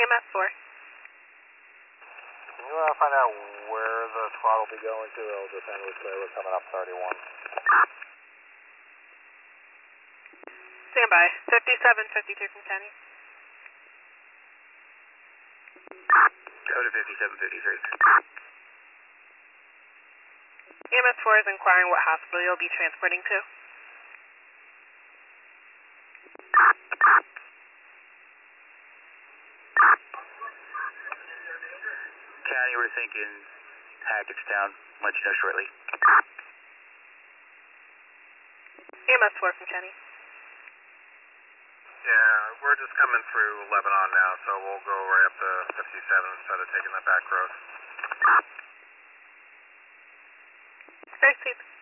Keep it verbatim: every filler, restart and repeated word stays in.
M S four. Can you uh, find out where the throttle will be going to? It'll depend which way we're coming up thirty-one. Stand by. fifty-seven fifty-two from Kenny. Go to fifty-seven fifty-three. E M S four is inquiring what hospital you'll be transporting to. County, we're thinking Hackettstown. Let you know shortly. E M S four from Kenny. Yeah, we're just coming through Lebanon now, so we'll go right up to fifty-seven instead of taking the back road. Stay safe.